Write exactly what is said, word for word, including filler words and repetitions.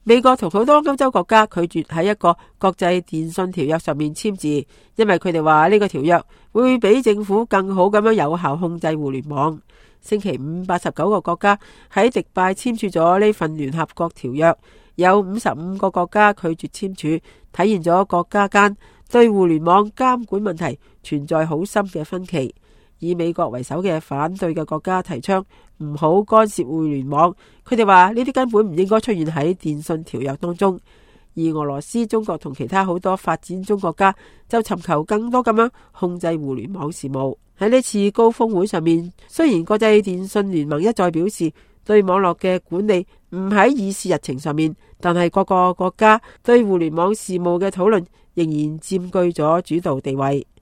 美國同好多歐洲國家拒絕喺一個國際電信條約上面簽字，因為佢哋話呢個條約會比政府更好咁樣有效控制互聯網。星期五，八十九個國家喺迪拜簽署咗呢份聯合國條約，有五十五個國家拒絕簽署，體現咗國家間對互聯網監管問題存在好深嘅分歧。以美國為首嘅反對嘅國家提倡唔好干涉互聯網，佢哋話呢啲根本唔應該出現喺電信條約當中。而俄羅斯、中國同其他好多發展中國家就尋求更多咁樣控制互聯網事務。喺呢次高峰會上面，雖然國際電信聯盟一再表示對網絡嘅管理唔喺議事日程上面，但係各個國家對互聯網事務嘅討論仍然佔據咗主導地位。